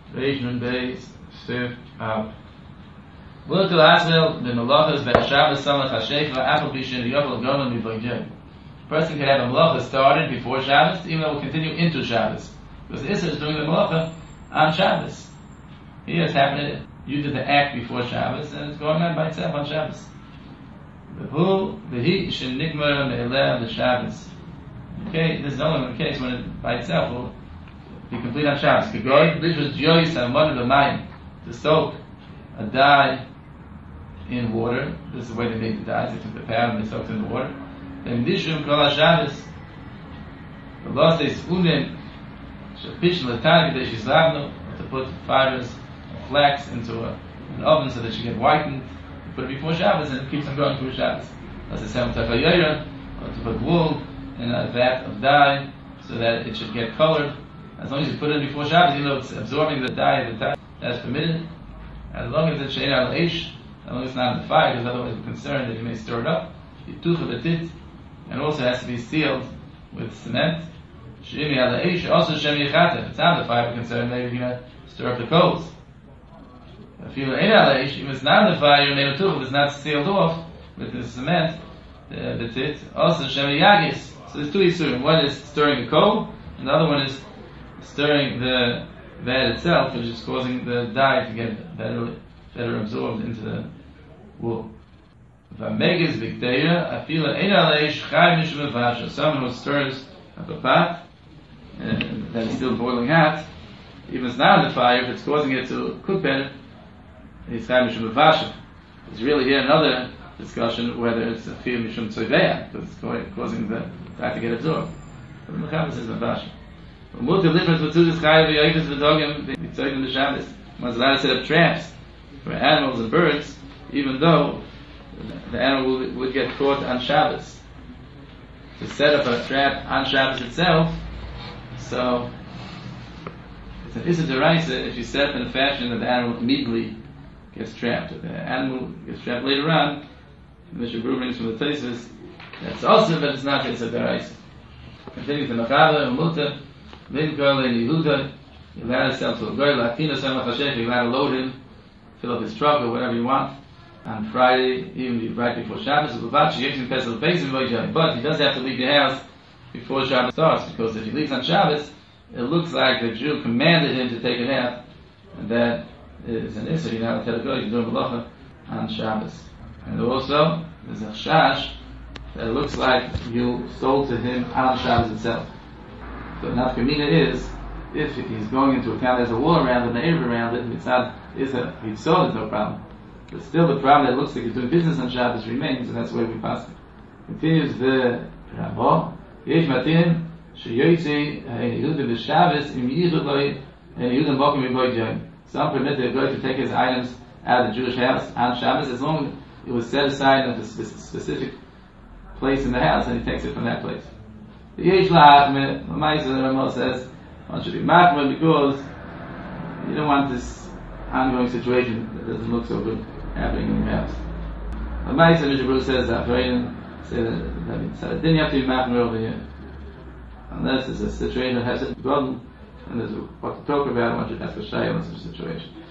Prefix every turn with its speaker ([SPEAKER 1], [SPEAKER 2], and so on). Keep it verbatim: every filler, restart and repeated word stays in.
[SPEAKER 1] Reish Beis Sif Av. Look to Asmil the Malachas Be'Shabbos Samach Hashech La'Apel Bishin Yovel Gomen Miboyjeh. Person can have a malacha started before Shabbos, even though it will continue into Shabbos, because Issa is doing the malacha on Shabbos. Here it's happening. You did the act before Shabbos, and it's going on by itself on Shabbos. The who the he shen nikmer me'eleh the Shabbos. Okay, this is only the case when it by itself will be complete on Shabbos. K'goy, this was joyous and one of the mayim to soak a dye in water. This is the way they made the dyes. They took the powder and they soaked it in the water. Then dishum kol Shabbos. The last day spunim shepish l'tani k'dei shizlavnu, to put fibers of flax into a, an oven so that she get whitened. You put it before Shabbos and it keeps on going through Shabbos. That's the same tachayira, or to put wool in a vat of dye so that it should get colored. As long as you put it before Shabbos, even though it's absorbing the dye of the dye, that's permitted. As long as it's she'en al eish, as long as it's not in the fire, because otherwise we're concerned that you may stir it up. You tuch the tit, and also has to be sealed with cement. She'en al eish, also shem yichata. If it's not in the fire, we're concerned maybe you're going to stir up the coals. If you're in al eish, if it's not in the fire, you're made of tuch, if it's not sealed off with the cement, the, the tit, also shem yagis. So there's two isurim. One is stirring the coal, and the other one is stirring the vat itself, which is causing the dye to get better, better absorbed into the wool. Someone who stirs up a pot and that is still boiling hot, even if it's not on the fire, if it's causing it to cook better, it's chai mishum mevasha. It's really here another discussion whether it's a fil mishum tzoveya, because it's causing the fat to get absorbed. But the Mechaber says mevasha. One is allowed to set up traps for animals and birds, even though the animal would, would get caught on Shabbos. To set up a trap on Shabbos itself, so it's an issa deraisa if you set up in a fashion that the animal immediately gets trapped. If the animal gets trapped later on, the Mishnah Berurah brings from the Tosfos, that's also, but it's not issa deraisa. Continuing to Mechaber and Muta. Then go in Yehuda, you're allowed to sell to a girl, Latina Samach Hashech, you're allowed to load him, fill up his truck or whatever you want, on Friday, even right before Shabbos, but he does have to leave the house before Shabbos starts, because if he leaves on Shabbos, it looks like the Jew commanded him to take a nap, and that is an issa. You're not allowed to tell a girl you can do a malacha on Shabbos. And also, there's a chash that it looks like you sold to him on Shabbos itself. So nafkamina is, if he's going into a town that has a wall around it and an area around it, it's not, is a, he saw there's no problem. But still the problem that looks like he's doing business on Shabbos remains, and that's where we pass it. Continues the Ramah, Yesh Matin, Sheyoytzi, Yehuda B'Shabbos, Im Yichud Loi, and Yehuda Mokim B'Boy. Some permit the guy to take his items out of the Jewish house on Shabbos, as long as it was set aside at a specific place in the house, and he takes it from that place. The Yesh La'achme, the Maisa, the Ramah says, one should be machmer because you don't want this ongoing situation that doesn't look so good happening in your house. The Maisa, Mishnah Berurah says that, say that, that then you have to be machmer over here. Unless it's a situation that has a problem, and there's what to talk about, I want you to ask a shay on such a situation.